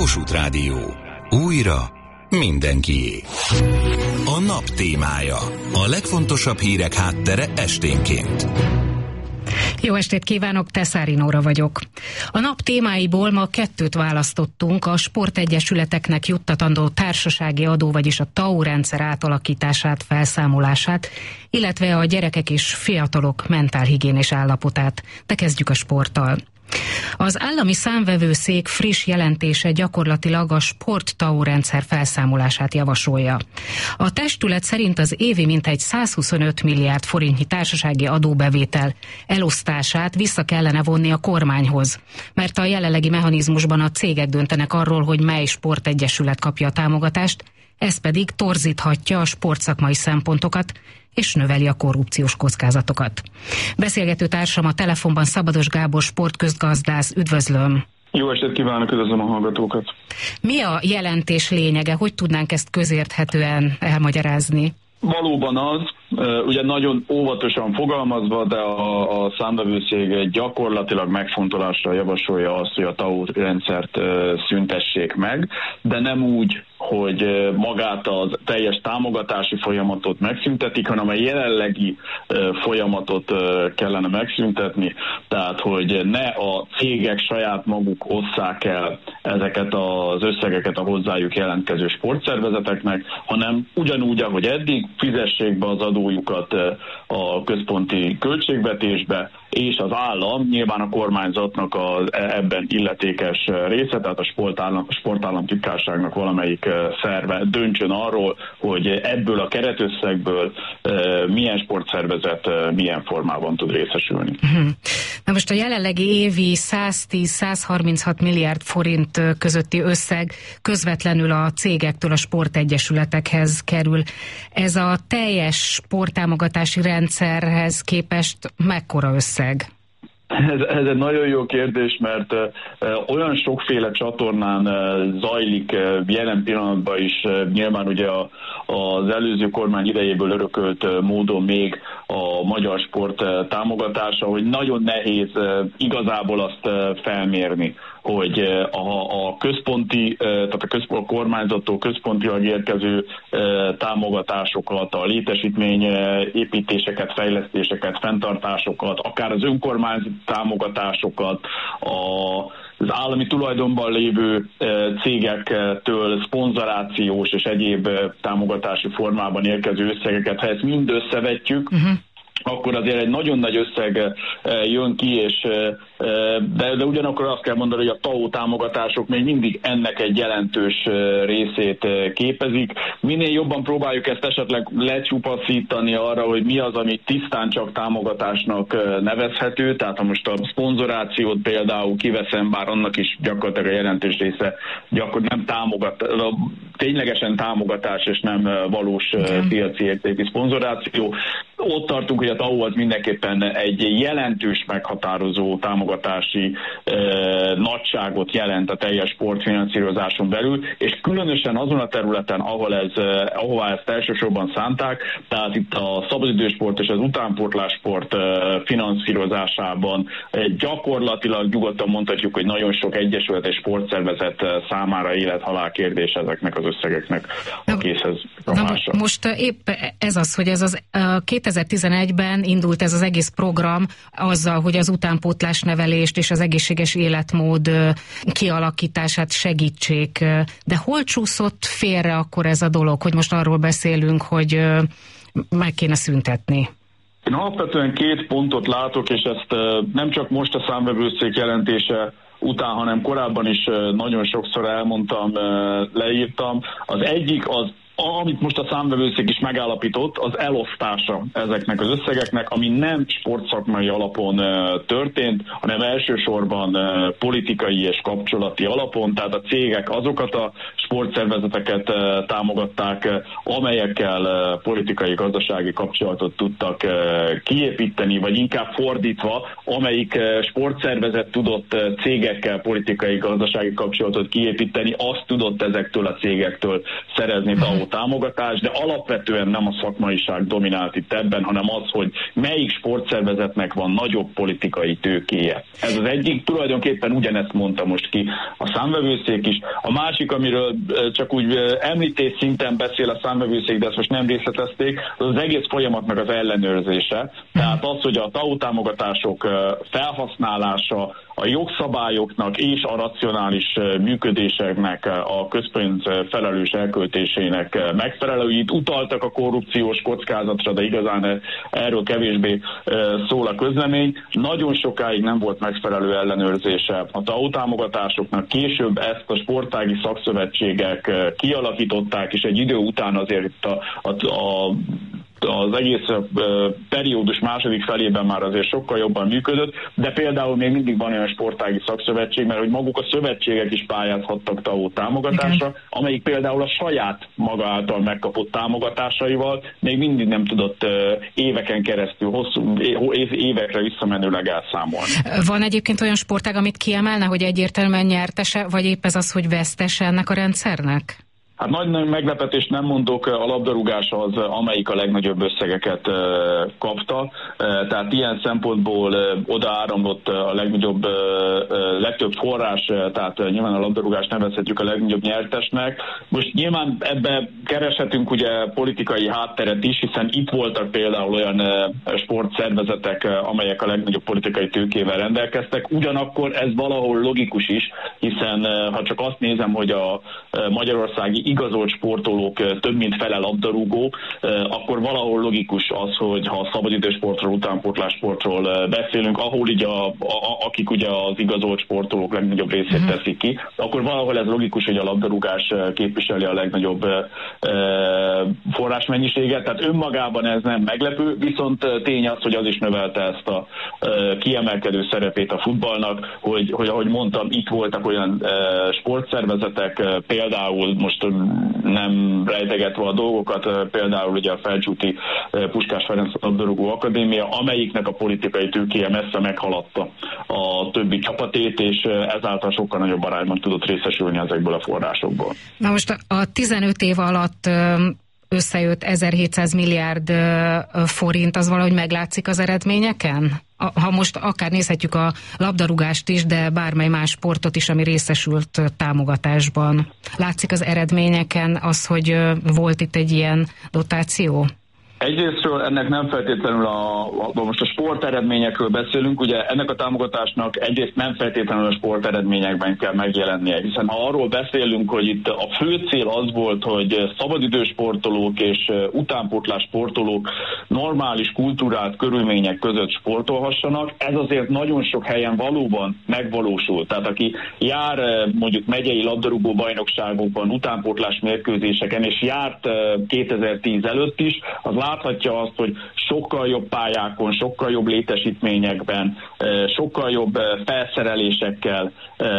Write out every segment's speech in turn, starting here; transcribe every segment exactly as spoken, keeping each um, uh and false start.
Kossuth Rádió. Újra mindenkié. A nap témája. A legfontosabb hírek háttere esténként. Jó estét kívánok, Teszári Nóra vagyok. A nap témáiból ma kettőt választottunk, a sportegyesületeknek juttatandó társasági adó, vagyis a té á u rendszer átalakítását, felszámolását, illetve a gyerekek és fiatalok mentálhigiénés állapotát. De kezdjük a sporttal. Az állami számvevőszék friss jelentése gyakorlatilag a sport té á u rendszer felszámolását javasolja. A testület szerint az évi mintegy százhuszonöt milliárd forintnyi társasági adóbevétel elosztását vissza kellene vonni a kormányhoz, mert a jelenlegi mechanizmusban a cégek döntenek arról, hogy mely sportegyesület kapja a támogatást, ez pedig torzíthatja a sportszakmai szempontokat, és növeli a korrupciós kockázatokat. Beszélgető társam a telefonban Szabados Gábor sportközgazdász, üdvözlöm! Jó estét kívánok, üdvözlöm a hallgatókat! Mi a jelentés lényege? Hogy tudnánk ezt közérthetően elmagyarázni? Valóban az, ugye nagyon óvatosan fogalmazva, de a, a számvevőszék gyakorlatilag megfontolásra javasolja azt, hogy a té á u rendszert szüntessék meg, de nem úgy, hogy magát az teljes támogatási folyamatot megszüntetik, hanem a jelenlegi folyamatot kellene megszüntetni, tehát hogy ne a cégek saját maguk osszák el ezeket az összegeket a hozzájuk jelentkező sportszervezeteknek, hanem ugyanúgy, ahogy eddig, fizessék be az adójukat a központi költségvetésbe, és az állam, nyilván a kormányzatnak az ebben illetékes része, tehát a sportállam, a sportállamtitkárságnak valamelyik szerve döntsön arról, hogy ebből a keretösszegből milyen sportszervezet milyen formában tud részesülni. Na most a jelenlegi évi száztíz-százharminchat milliárd forint közötti összeg közvetlenül a cégektől a sportegyesületekhez kerül. Ez a teljes sporttámogatási rendszerhez képest mekkora összeg? Ez, ez egy nagyon jó kérdés, mert uh, olyan sokféle csatornán uh, zajlik uh, jelen pillanatban is, uh, nyilván ugye a, az előző kormány idejéből örökölt uh, módon még a magyar sport uh, támogatása, hogy nagyon nehéz uh, igazából azt uh, felmérni, hogy a, a központi, tehát a, központ, a kormányzattól központilag érkező támogatásokat, a létesítmény építéseket, fejlesztéseket, fenntartásokat, akár az önkormányzat támogatásokat, a az állami tulajdonban lévő cégektől szponzorációs és egyéb támogatási formában érkező összegeket, ha ezt mind összevetjük, uh-huh. akkor azért egy nagyon nagy összeg jön ki, és de, de ugyanakkor azt kell mondani, hogy a té á u támogatások még mindig ennek egy jelentős részét képezik. Minél jobban próbáljuk ezt esetleg lecsupaszítani arra, hogy mi az, ami tisztán csak támogatásnak nevezhető, tehát ha most a szponzorációt például kiveszem, bár annak is gyakorlatilag a jelentős része gyakor nem támogat, ténylegesen támogatás és nem valós piaci értékű szponzoráció. Ott tartunk, hogy a té á u az mindenképpen egy jelentős meghatározó támogatási e, nagyságot jelent a teljes sportfinanszírozáson belül, és különösen azon a területen, ahol ez, ahová ezt elsősorban szánták, tehát itt a szabadidősport és az utánpótlássport e, finanszírozásában e, gyakorlatilag nyugodtan mondhatjuk, hogy nagyon sok egyesület és sportszervezet számára élet-halál kérdés ezeknek az összegeknek a készhez rakása. Most épp ez az, hogy ez az kétezer-tizenegyben indult ez az egész program azzal, hogy az utánpótlás nevelést és az egészséges életmód kialakítását segítsék. De hol csúszott félre akkor ez a dolog, hogy most arról beszélünk, hogy meg kéne szüntetni? Én alapvetően két pontot látok, és ezt nem csak most a számvevőszék jelentése után, hanem korábban is nagyon sokszor elmondtam, leírtam. Az egyik az, amit most a számvevőszék is megállapított, az elosztása ezeknek az összegeknek, ami nem sportszakmai alapon történt, hanem elsősorban politikai és kapcsolati alapon, tehát a cégek azokat a sportszervezeteket támogatták, amelyekkel politikai-gazdasági kapcsolatot tudtak kiépíteni, vagy inkább fordítva, amelyik sportszervezet tudott cégekkel politikai-gazdasági kapcsolatot kiépíteni, azt tudott ezektől a cégektől szerezni té á u tau támogatás, de alapvetően nem a szakmaiság dominált itt ebben, hanem az, hogy melyik sportszervezetnek van nagyobb politikai tőkéje. Ez az egyik, tulajdonképpen ugyanezt mondta most ki a számvevőszék is. A másik, amiről csak úgy említés szinten beszél a számvevőszék, de ezt most nem részletezték, az az egész folyamatnak az ellenőrzése. Tehát az, hogy a tau támogatások felhasználása, a jogszabályoknak és a racionális működéseknek, a közpénz felelős elköltésének megfelelő. Itt utaltak a korrupciós kockázatra, de igazán erről kevésbé szól a közlemény. Nagyon sokáig nem volt megfelelő ellenőrzése a tau támogatásoknak. Később ezt a sportági szakszövetségek kialakították, és egy idő után azért itt a, a, a az egész periódus második felében már azért sokkal jobban működött, de például még mindig van olyan sportági szakszövetség, mert hogy maguk a szövetségek is pályázhattak tau támogatásra, igen, amelyik például a saját maga által megkapott támogatásaival még mindig nem tudott éveken keresztül, hosszú évekre visszamenőleg elszámolni. Van egyébként olyan sportág, amit kiemelne, hogy egyértelműen nyertese, vagy épp ez az, hogy vesztese ennek a rendszernek? Hát nagy meglepetést nem mondok, a labdarúgás az, amelyik a legnagyobb összegeket kapta, tehát ilyen szempontból odaáramlott a legnagyobb, legtöbb forrás, tehát nyilván a labdarúgást nevezhetjük a legnagyobb nyertesnek. Most nyilván ebbe kereshetünk ugye politikai hátteret is, hiszen itt voltak például olyan sportszervezetek, amelyek a legnagyobb politikai tőkével rendelkeztek, ugyanakkor ez valahol logikus is, hiszen ha csak azt nézem, hogy a magyarországi igazolt sportolók több mint fele labdarúgó, akkor valahol logikus az, hogy ha a szabadidősportról, utánpótlássportról beszélünk, ahol így a, a, akik ugye az igazolt sportolók legnagyobb részét teszik ki, akkor valahol ez logikus, hogy a labdarúgás képviseli a legnagyobb forrásmennyiséget, tehát önmagában ez nem meglepő, viszont tény az, hogy az is növelte ezt a kiemelkedő szerepét a futballnak, hogy, hogy ahogy mondtam, itt voltak olyan sportszervezetek, például most nem rejtegetve a dolgokat, például ugye a Felcsúti Puskás Ferenc labdarúgó akadémia, amelyiknek a politikai tőkéje messze meghaladta a többi csapatét, és ezáltal sokkal nagyobb arányban tudott részesülni ezekből a forrásokból. Na most a tizenöt év alatt összejött ezerhétszáz milliárd forint, az valahogy meglátszik az eredményeken? Ha most akár nézhetjük a labdarúgást is, de bármely más sportot is, ami részesült támogatásban. Látszik az eredményeken az, hogy volt itt egy ilyen dotáció? Egyrésztről ennek nem feltétlenül a, a, most a sporteredményekről beszélünk, ugye ennek a támogatásnak egyrészt nem feltétlenül a sporteredményekben kell megjelennie, hiszen ha arról beszélünk, hogy itt a fő cél az volt, hogy szabadidős sportolók és utánpótlás sportolók normális kultúrált körülmények között sportolhassanak, ez azért nagyon sok helyen valóban megvalósul. Tehát aki jár mondjuk megyei labdarúgó bajnokságokban, utánpótlás mérkőzéseken, és járt kétezer-tíz előtt is, az láthatja azt, hogy sokkal jobb pályákon, sokkal jobb létesítményekben, sokkal jobb felszerelésekkel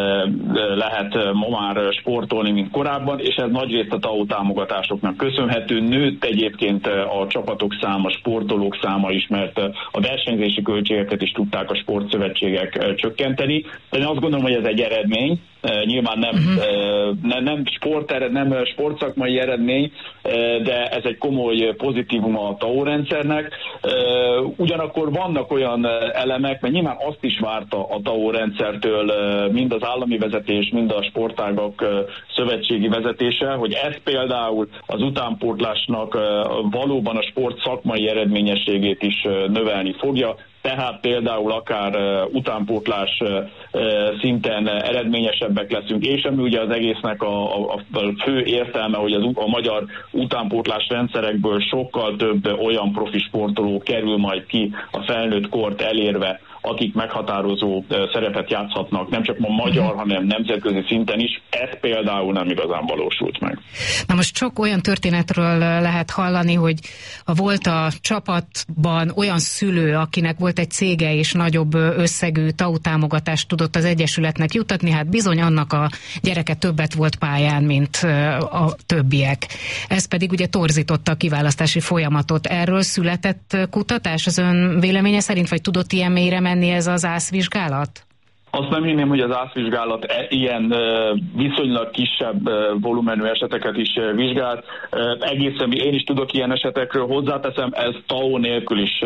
lehet ma már sportolni, mint korábban, és ez nagyrészt a tau támogatásoknak köszönhető. Nőtt egyébként a csapatok száma, sportolók száma is, mert a versenyzési költségeket is tudták a sportszövetségek csökkenteni. De én azt gondolom, hogy ez egy eredmény. Nyilván nem, uh-huh. nem, nem, sport, nem sportszakmai eredmény, de ez egy komoly pozitívum a tau rendszernek. Ugyanakkor vannak olyan elemek, mert nyilván azt is várta a tau rendszertől mind az állami vezetés, mind a sportágak szövetségi vezetése, hogy ez például az utánpótlásnak valóban a sport szakmai eredményességét is növelni fogja. Tehát például akár uh, utánpótlás uh, szinten eredményesebbek leszünk, és ami ugye az egésznek a, a, a fő értelme, hogy az, a magyar utánpótlás rendszerekből sokkal több olyan profi sportoló kerül majd ki a felnőtt kort elérve, akik meghatározó szerepet játszhatnak, nem csak ma magyar, hanem nemzetközi szinten is. Ez például nem igazán valósult meg. Na most sok olyan történetről lehet hallani, hogy volt a csapatban olyan szülő, akinek volt egy cége és nagyobb összegű tau támogatást tudott az egyesületnek juttatni, hát bizony annak a gyereke többet volt pályán, mint a többiek. Ez pedig ugye torzította a kiválasztási folyamatot. Erről született kutatás az ön véleménye szerint, vagy tudott ilyen mélyre menni ez az ászvizsgálat? Azt nem hinném, hogy az ászvizsgálat ilyen viszonylag kisebb volumenű eseteket is vizsgált. Egészen én is tudok ilyen esetekről, hozzáteszem, ez té á o nélkül is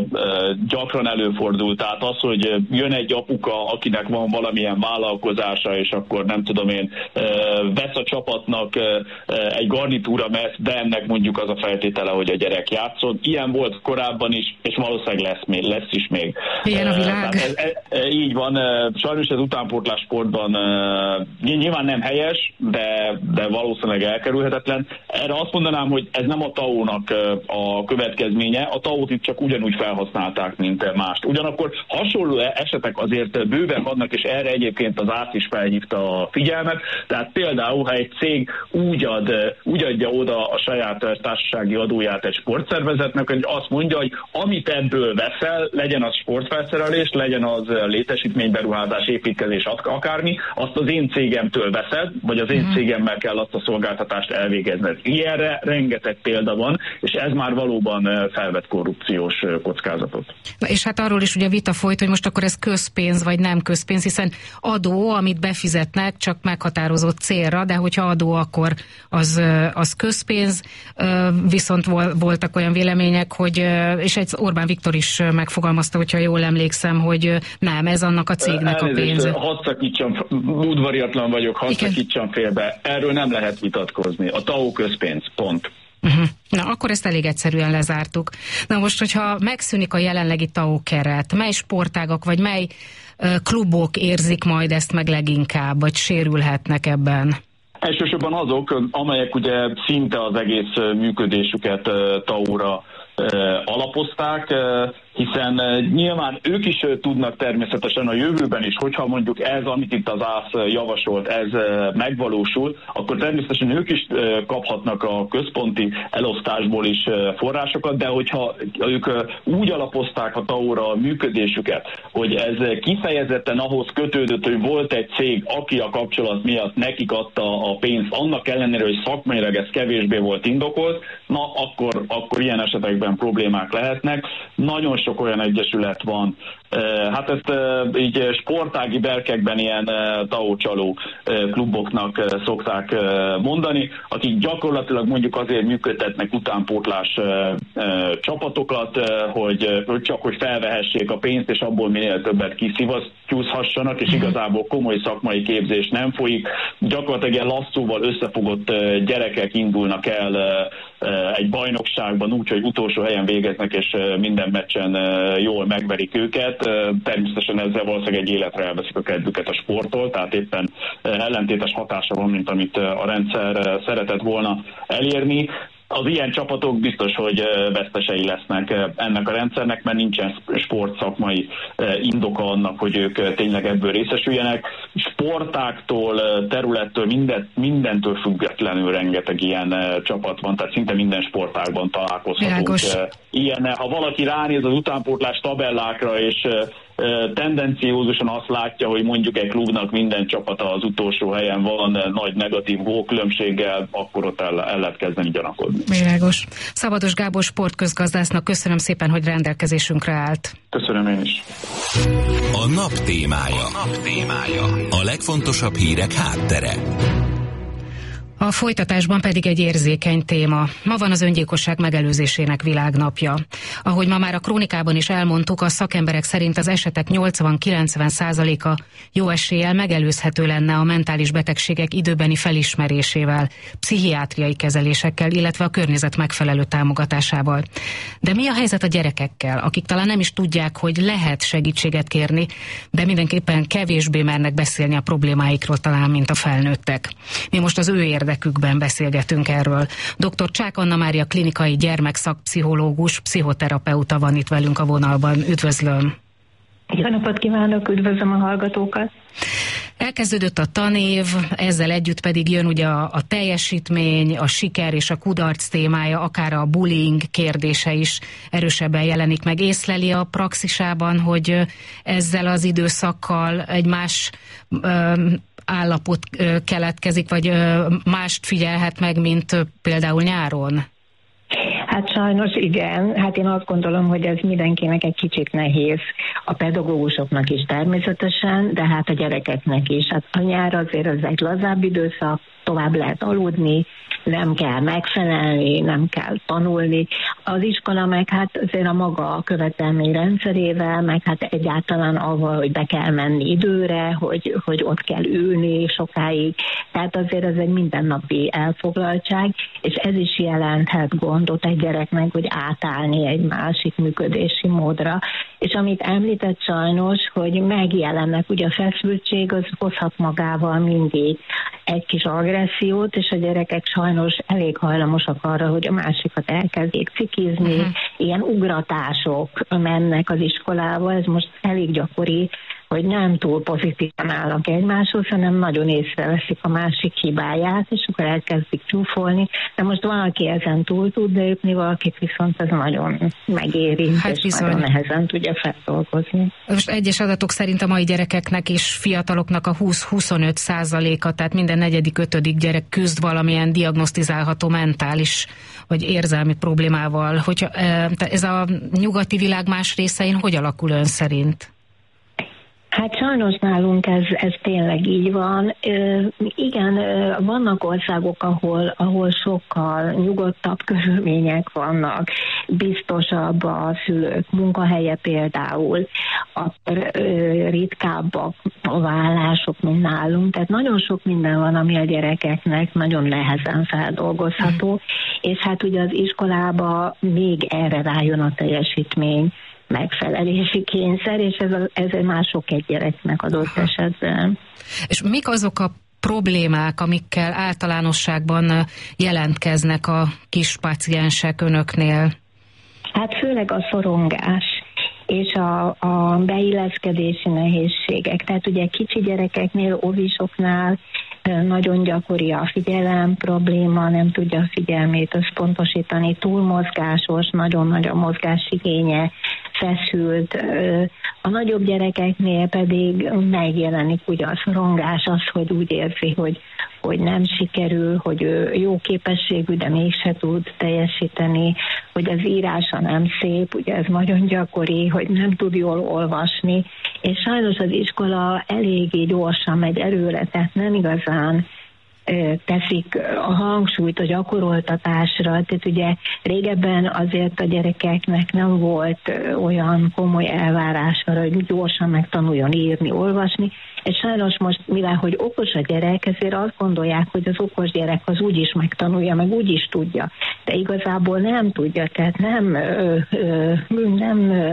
gyakran előfordul. Tehát az, hogy jön egy apuka, akinek van valamilyen vállalkozása, és akkor nem tudom én, vesz a csapatnak egy garnitúra meszt, de ennek mondjuk az a feltétele, hogy a gyerek játszon. Ilyen volt korábban is, és valószínűleg lesz, még, lesz is még. Ilyen a világ. Ez, ez, így van. Sajnos ez utánpótlás sportban nyilván nem helyes, de, de valószínűleg elkerülhetetlen. Erre azt mondanám, hogy ez nem a té á o-nak a következménye, a té á o-t itt csak ugyanúgy felhasználták, mint mást. Ugyanakkor hasonló esetek azért bőven vannak, és erre egyébként az ÁSZ is felhívta a figyelmet. Tehát például, ha egy cég úgy, ad, úgy adja oda a saját társasági adóját egy sportszervezetnek, hogy azt mondja, hogy amit ebből veszel, legyen az sportfelszerelés, legyen az létesítményberuházás, építkezés, akármi, azt az én cégemtől veszed, vagy az én cégemmel kell azt a szolgáltatást elvégezned. Ilyenre rengeteg példa van, és ez már valóban felvet korrupciós kockázatot. Na és hát arról is ugye vita folyt, hogy most akkor ez közpénz, vagy nem közpénz, hiszen adó, amit befizetnek, csak meghatározott célra, de hogyha adó, akkor az, az közpénz, viszont voltak olyan vélemények, hogy, és egy Orbán Viktor is megfogalmazta, hogyha jól emlékszem, hogy nem, ez annak a cégnek a pénze. Hadd szakítsam, udvariatlan vagyok, hadd szakítsam félbe. Erről nem lehet vitatkozni. A té á o közpénz, pont. Uh-huh. Na, akkor ezt elég egyszerűen lezártuk. Na most, hogyha megszűnik a jelenlegi té á o keret, mely sportágak, vagy mely uh, klubok érzik majd ezt meg leginkább, vagy sérülhetnek ebben? Elsősorban azok, amelyek ugye szinte az egész működésüket té á o-ra alapozták, hiszen nyilván ők is tudnak természetesen a jövőben is, hogyha mondjuk ez, amit itt az ÁSZ javasolt, ez megvalósul, akkor természetesen ők is kaphatnak a központi elosztásból is forrásokat, de hogyha ők úgy alapozták a té á o-ra a működésüket, hogy ez kifejezetten ahhoz kötődött, hogy volt egy cég, aki a kapcsolat miatt nekik adta a pénzt, annak ellenére, hogy szakmailag ez kevésbé volt indokolt, na akkor, akkor ilyen esetekben problémák lehetnek. Nagyon sok olyan egyesület van, hát ezt így sportági berkekben ilyen té á o csaló kluboknak szokták mondani, akik gyakorlatilag mondjuk azért működtetnek utánpótlás csapatokat, hogy csak hogy felvehessék a pénzt, és abból minél többet kiszivasztyúzhassanak, és igazából komoly szakmai képzés nem folyik. Gyakorlatilag ilyen lasszóval összefogott gyerekek indulnak el egy bajnokságban úgy, hogy utolsó helyen végeznek, és minden meccsen jól megverik őket. Természetesen ezzel valószínűleg egy életre elveszik a kedvüket a sporttól, tehát éppen ellentétes hatása van, mint amit a rendszer szeretett volna elérni. Az ilyen csapatok biztos, hogy vesztesei lesznek ennek a rendszernek, mert nincsen sportszakmai indoka annak, hogy ők tényleg ebből részesüljenek. Sportáktól, területtől, minden, mindentől függetlenül rengeteg ilyen csapat van, tehát szinte minden sportágban találkozhatunk ilyennel. Ha valaki ránéz az utánpótlás tabellákra, és tendenciózusan azt látja, hogy mondjuk egy klubnak minden csapata az utolsó helyen van nagy negatív gólkülönbséggel, akkor ott el, el lehet kezdeni gyanakodni. Világos. Szabados Gábor sportközgazdásznak köszönöm szépen, hogy rendelkezésünkre állt. Köszönöm én is. A nap témája. A nap témája. A legfontosabb hírek háttere. A folytatásban pedig egy érzékeny téma. Ma van az öngyilkosság megelőzésének világnapja. Ahogy ma már a krónikában is elmondtuk, a szakemberek szerint az esetek nyolcvan-kilencven százaléka jó eséllyel megelőzhető lenne a mentális betegségek időbeni felismerésével, pszichiátriai kezelésekkel, illetve a környezet megfelelő támogatásával. De mi a helyzet a gyerekekkel, akik talán nem is tudják, hogy lehet segítséget kérni, de mindenképpen kevésbé mernek beszélni a problémáikról talán, mint a felnőttek. Mi most az ő érdekükben beszélgetünk erről. doktor Csák Anna Mária klinikai gyermekszakpszichológus, pszichoterapeuta van itt velünk a vonalban. Üdvözlöm! Jó napot kívánok, üdvözlöm a hallgatókat! Elkezdődött a tanév, ezzel együtt pedig jön ugye a, a teljesítmény, a siker és a kudarc témája, akár a bullying kérdése is erősebben jelenik meg. Észleli a praxisában, hogy ezzel az időszakkal egy más ö, állapot ö, keletkezik, vagy ö, mást figyelhet meg, mint ö, például nyáron? Hát sajnos igen, hát én azt gondolom, hogy ez mindenkinek egy kicsit nehéz. A pedagógusoknak is természetesen, de hát a gyerekeknek is. Hát a nyár azért az egy lazább időszak, tovább lehet aludni, nem kell megfelelni, nem kell tanulni. Az iskola meg hát azért a maga követelmény rendszerével, meg hát egyáltalán avval, hogy be kell menni időre, hogy, hogy ott kell ülni sokáig. Tehát azért ez egy mindennapi elfoglaltság, és ez is jelenthet gondot egy gyereknek, hogy átállni egy másik működési módra. És amit említett sajnos, hogy megjelennek, ugye a feszültség az hozhat magával mindig egy kis agressziót, és a gyerekek sajnos elég hajlamosak arra, hogy a másikat elkezdjék cikizni, uh-huh. Ilyen ugratások mennek az iskolába, ez most elég gyakori, hogy nem túl pozitívan állnak egymáshoz, hanem nagyon észreveszik a másik hibáját, és akkor elkezdik csúfolni. De most valaki ezen túl tud lépni, valakit viszont ez nagyon megérint, hát és bizony. Nagyon nehezen tudja feldolgozni. Most egyes adatok szerint a mai gyerekeknek és fiataloknak a húsz-huszonöt százaléka, tehát minden negyedik, ötödik gyerek küzd valamilyen diagnosztizálható mentális vagy érzelmi problémával. Hogyha ez a nyugati világ más részein hogy alakul ön szerint? Hát sajnos nálunk ez, ez tényleg így van. Ö, igen, vannak országok, ahol, ahol sokkal nyugodtabb körülmények vannak, biztosabb a szülők munkahelye például, akkor ö, ritkábbak a vállások, mint nálunk. Tehát nagyon sok minden van, ami a gyerekeknek nagyon nehezen feldolgozható, mm. és hát ugye az iskolába még erre rájön a teljesítmény megfelelési kényszer, és ez, a, ez mások egy gyereknek adott Aha. esetben. És mik azok a problémák, amikkel általánosságban jelentkeznek a kis páciensek önöknél? Hát főleg a szorongás és a, a beilleszkedési nehézségek. Tehát ugye kicsi gyerekeknél, óvisoknál nagyon gyakori a figyelem probléma, nem tudja a figyelmét összpontosítani, túlmozgásos, nagyon nagy a mozgásigénye, feszült. A nagyobb gyerekeknél pedig megjelenik ugye a szorongás, az, hogy úgy érzi, hogy, hogy nem sikerül, hogy ő jó képességű, de mégse tud teljesíteni, hogy az írása nem szép, ugye ez nagyon gyakori, hogy nem tud jól olvasni, és sajnos az iskola eléggé gyorsan megy előre, tehát nem igazán teszik a hangsúlyt a gyakoroltatásra. Tehát ugye régebben azért a gyerekeknek nem volt olyan komoly elvárás arra, hogy gyorsan megtanuljon írni, olvasni, és sajnos most, mivel hogy okos a gyerek, ezért azt gondolják, hogy az okos gyerek az úgyis megtanulja, meg úgyis tudja. De igazából nem tudja, tehát nem, ö, ö, nem ö,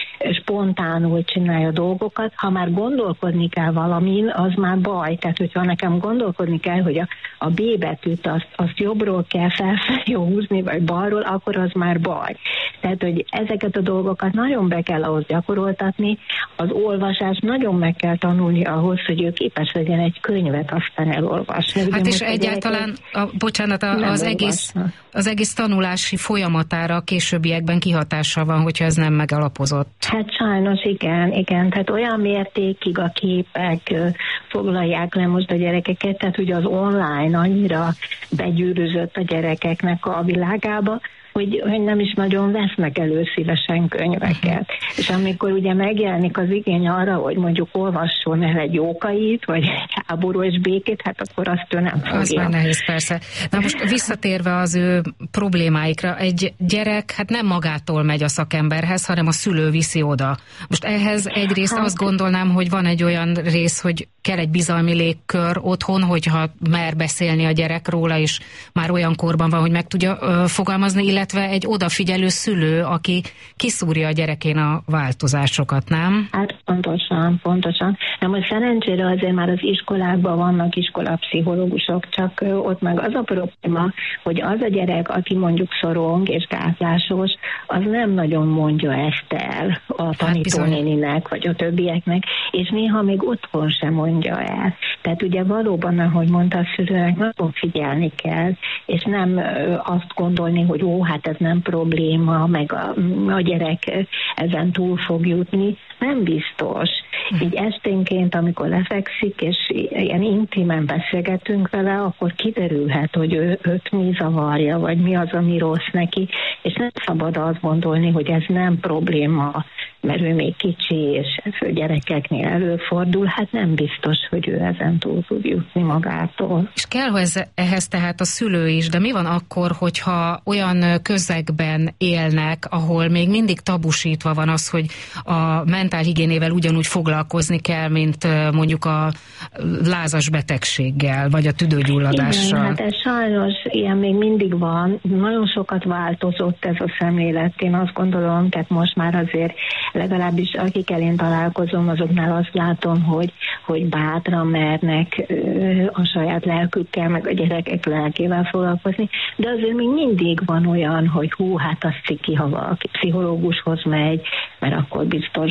spontánul csinálja dolgokat. Ha már gondolkodni kell valamin, az már baj. Tehát, hogyha nekem gondolkodni kell, hogy a, a B betűt azt, azt jobbról kell felfelé húzni, vagy balról, akkor az már baj. Tehát, hogy ezeket a dolgokat nagyon be kell ahhoz gyakoroltatni, az olvasást nagyon meg kell tanulni ahhoz, hogy ő képes legyen egy könyvet aztán elolvasni. Hát ugye és egyáltalán, a, bocsánat, a, az, egész, az egész tanulási folyamatára a későbbiekben kihatással van, hogyha ez nem megalapozott. Hát sajnos igen, igen. Tehát olyan mértékig a képek foglalják le most a gyerekeket, tehát ugye az online annyira begyűrűzött a gyerekeknek a világába, hogy, hogy nem is nagyon vesznek elő szívesen könyveket. Uh-huh. És amikor ugye megjelenik az igény arra, hogy mondjuk olvasson el egy Jókait, vagy egy Háború és békét, hát akkor azt ő nem fogja. Az már nehéz, persze. Na most visszatérve az ő problémáikra, egy gyerek hát nem magától megy a szakemberhez, hanem a szülő viszi oda. Most ehhez egyrészt hát, azt gondolnám, hogy van egy olyan rész, hogy kell egy bizalmi légkör otthon, hogyha mer beszélni a gyerek róla, és már olyan korban van, hogy meg tudja ö, fogalmazni, illetve egy odafigyelő szülő, aki kiszúrja a gyerekén a változásokat, nem? Hát pontosan, pontosan. Na most szerencsére azért már az iskolákban vannak iskolapszichológusok, csak ott meg az a probléma, hogy az a gyerek, aki mondjuk szorong és gátlásos, az nem nagyon mondja ezt el a tanítónéninek, vagy a többieknek, és néha még otthon sem mondja el. Tehát ugye valóban, ahogy mondta a szülőnek, nagyon figyelni kell, és nem azt gondolni, hogy ó, hát hát ez nem probléma, meg a, a gyerek ezen túl fog jutni. Nem biztos. Így esténként, amikor lefekszik, és ilyen intimen beszélgetünk vele, akkor kiderülhet, hogy ő, őt mi zavarja, vagy mi az, ami rossz neki, és nem szabad azt gondolni, hogy ez nem probléma, mert ő még kicsi, és ez a gyerekeknél előfordul, hát nem biztos, hogy ő ezen túl tud jutni magától. És kell ehhez tehát a szülő is, de mi van akkor, hogyha olyan közegben élnek, ahol még mindig tabusítva van az, hogy a mentálhigiénével ugyanúgy foglalkozni kell, mint mondjuk a lázas betegséggel, vagy a tüdőgyulladással? Igen, hát ez sajnos ilyen még mindig van. Nagyon sokat változott ez a szemlélet, én azt gondolom, tehát most már azért legalábbis akikkel én találkozom, azoknál azt látom, hogy, hogy bátran mernek a saját lelkükkel, meg a gyerekek lelkével foglalkozni, de azért még mindig van olyan, hogy hú, hát azt ciki, ha valaki pszichológushoz megy, mert akkor biztos,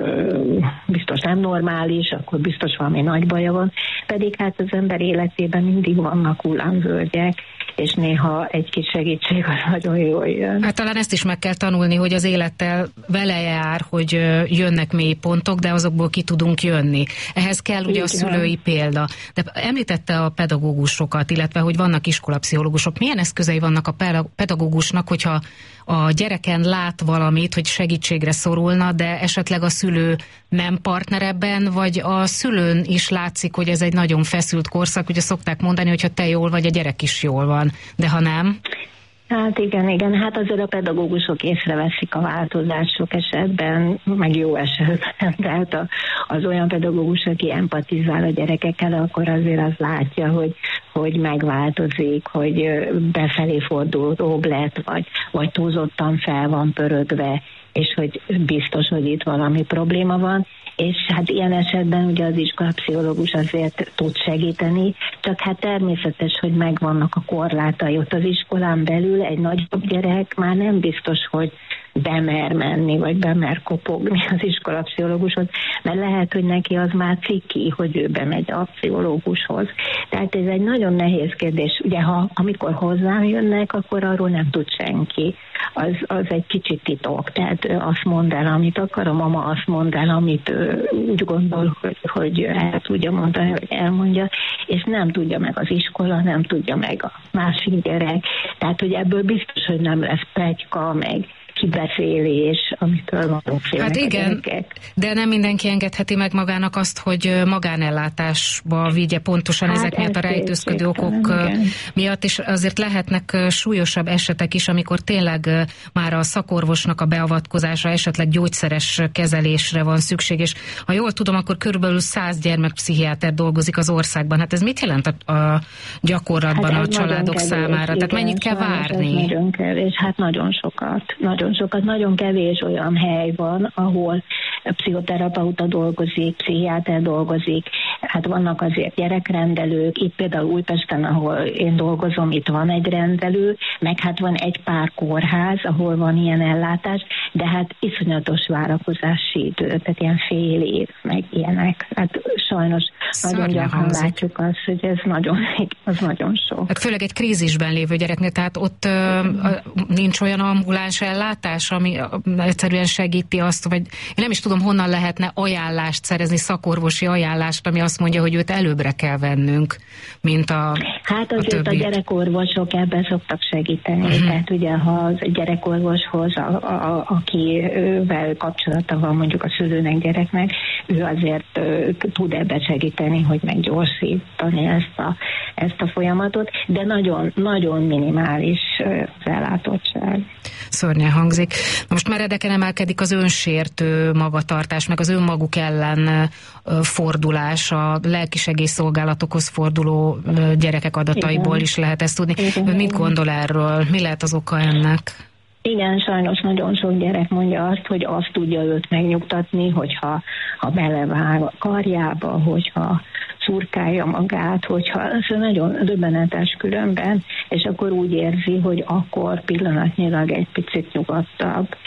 biztos nem normális, akkor biztos valami nagy baja van, pedig hát az ember életében mindig vannak hullámvölgyek, és néha egy kis segítség az nagyon jól jön. Hát talán ezt is meg kell tanulni, hogy az élettel vele jár, hogy jönnek mély pontok, de azokból ki tudunk jönni. Ehhez kell ugye a szülői példa. De említette a pedagógusokat, illetve hogy vannak iskolapszichológusok. Milyen eszközei vannak a pedagógusnak, hogyha a gyereken lát valamit, hogy segítségre szorulna, de esetleg a szülő nem partner ebben, vagy a szülőn is látszik, hogy ez egy nagyon feszült korszak. Ugye szokták mondani, hogy ha te jól vagy, a gyerek is jól van, de ha nem... Hát igen, igen, hát azért a pedagógusok észreveszik a változások esetben, meg jó esetben, tehát a, az olyan pedagógus, aki empatizál a gyerekekkel, akkor azért az látja, hogy, hogy megváltozik, hogy befelé fordulóbb lett, vagy, vagy túlzottan fel van pörögve, és hogy biztos, hogy itt valami probléma van, és hát ilyen esetben ugye az iskolapszichológus azért tud segíteni, csak hát természetes, hogy megvannak a korlátai. Ott az iskolán belül egy nagyobb gyerek már nem biztos, hogy bemer menni, vagy bemer kopogni az iskolapszichológushoz, mert lehet, hogy neki az már ciki, hogy ő bemegy a pszichológushoz. Tehát ez egy nagyon nehéz kérdés. Ugye, ha amikor hozzám jönnek, akkor arról nem tud senki. Az, az egy kicsit titok. Tehát azt mond el, amit akar, a mama azt mond el, amit ő úgy gondol, hogy, hogy el tudja mondani, hogy elmondja, és nem tudja meg az iskola, nem tudja meg a másik gyerek. Tehát, hogy ebből biztos, hogy nem lesz pletyka, meg kibeszélés, amitől nagyon félnek. Hát igen, de nem mindenki engedheti meg magának azt, hogy magánellátásba vigye pontosan hát ezek miatt a rejtőzködő okok igen. miatt, és azért lehetnek súlyosabb esetek is, amikor tényleg már a szakorvosnak a beavatkozása, esetleg gyógyszeres kezelésre van szükség, és ha jól tudom, akkor körülbelül száz gyermekpszichiáter dolgozik az országban. Hát ez mit jelent a, a gyakorlatban hát a családok kevés, számára? Igen, tehát mennyit kell várni? Nagyon kevés, hát nagyon sokat. Nagyon sokat, nagyon kevés olyan hely van, ahol pszichoterapeuta dolgozik, pszichiáter dolgozik, hát vannak azért gyerekrendelők, itt például Újpesten, ahol én dolgozom, itt van egy rendelő, meg hát van egy pár kórház, ahol van ilyen ellátás, de hát iszonyatos várakozási idő, tehát ilyen fél év, meg ilyenek. Hát sajnos Szörnyen nagyon gyakran hangzik. Látjuk azt, hogy ez nagyon, az nagyon sok. Hát főleg egy krízisben lévő gyereknél, tehát ott ö, nincs olyan ambuláns ellátás, ami egyszerűen segíti azt, vagy én nem is tudom, honnan lehetne ajánlást szerezni, szakorvosi ajánlást, ami azt mondja, hogy őt előbbre kell vennünk, mint a Hát azért a, a gyerekorvosok ebben szoktak segíteni, uh-huh. tehát ugye ha az gyerekorvoshoz, a, a, a, akivel kapcsolata van mondjuk a szülőnek, gyereknek, ő azért uh, tud ebben segíteni, hogy meggyorsítani ezt a, ezt a folyamatot, de nagyon, nagyon minimális uh, az ellátottság. Szörnyen hangzik. Na most meredeken emelkedik az önsértő magatartás, meg az önmaguk ellen fordulás, a lelkisegélyszolgálatokhoz forduló gyerekek adataiból igen. is lehet ezt tudni. Igen. Ön mit gondol erről? Mi lehet az oka ennek? Igen, sajnos nagyon sok gyerek mondja azt, hogy azt tudja őt megnyugtatni, hogyha ha belevág a karjába, hogyha szurkálja magát, hogyha ez nagyon döbbenetes különben, és akkor úgy érzi, hogy akkor pillanatnyilag egy picit nyugodtabb.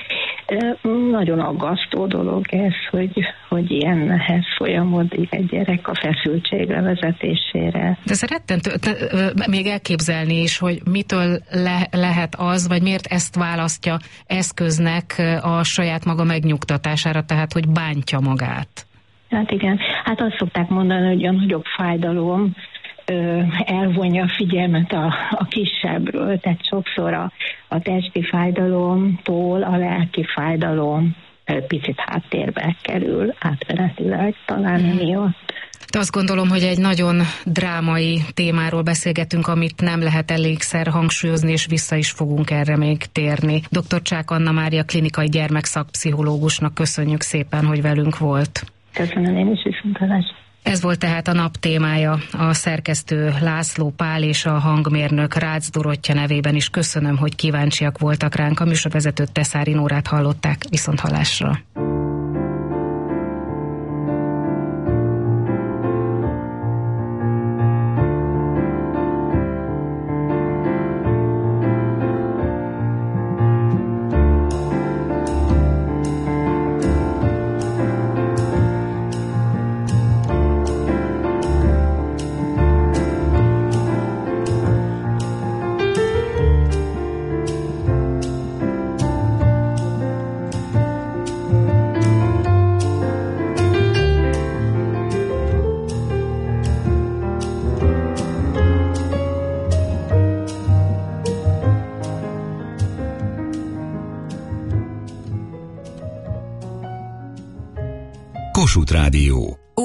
Nagyon aggasztó dolog ez, hogy, hogy ilyen nehez folyamodik egy gyerek a feszültség levezetésére. De szerettem még elképzelni is, hogy mitől le, lehet az, vagy miért ezt választja eszköznek a saját maga megnyugtatására, tehát hogy bántja magát. Hát igen, hát azt szokták mondani, hogy a nagyobb fájdalom ö, elvonja a figyelmet a, a kisebbről, tehát sokszor a, a testi fájdalomtól a lelki fájdalom ö, picit háttérbe kerül, átmenetileg talán hmm. emiatt. De azt gondolom, hogy egy nagyon drámai témáról beszélgetünk, amit nem lehet elégszer hangsúlyozni, és vissza is fogunk erre még térni. doktor Csák Anna Mária klinikai gyermekszakpszichológusnak köszönjük szépen, hogy velünk volt. Köszönöm, én is viszontlátásra. Ez volt tehát a nap témája. A szerkesztő László Pál és a hangmérnök Rácz Dorottya nevében is köszönöm, hogy kíváncsiak voltak ránk. A műsorvezetőt, Teszári Nórát hallották. Viszonthallásra. Kossuth Rádió.